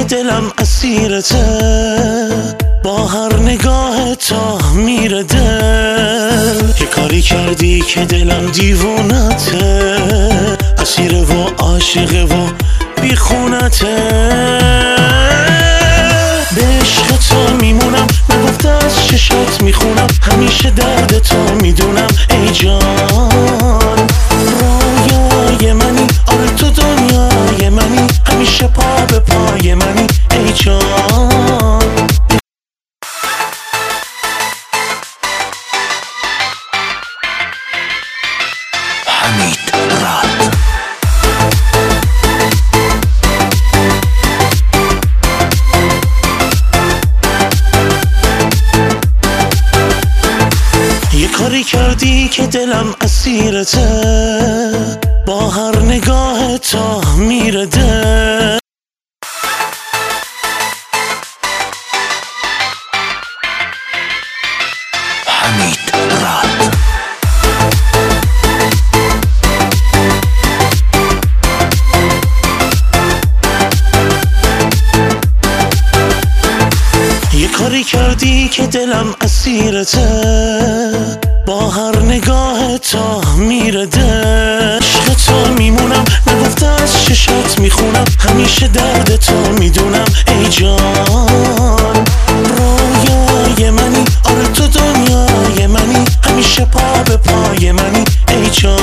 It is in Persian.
دلم اسیرته، با هر نگاه تا میره دل. یه کاری کردی که دلم دیوونته، اسیره و عاشقه و بیخونته. به عشق تو میمونم، نگفته از چشات میخونم، همیشه درد تو میدونم ای جان. رویای منی، آره تو دنیای منی، همیشه پا به پای منی ای جان. حمید راد. یه کاری کردی که دلم اسیرته، با هر نگاه تا میره دل. حمید راد. یه کاری کردی که دلم اسیرته، با هر نگاه تا میره دل. عشق تو میمونم، نگفته از چشات میخونم، همیشه درد تو میدونم ای جان. رویای منی، آره تو دنیای منی، همیشه پا به پای منی ای جان.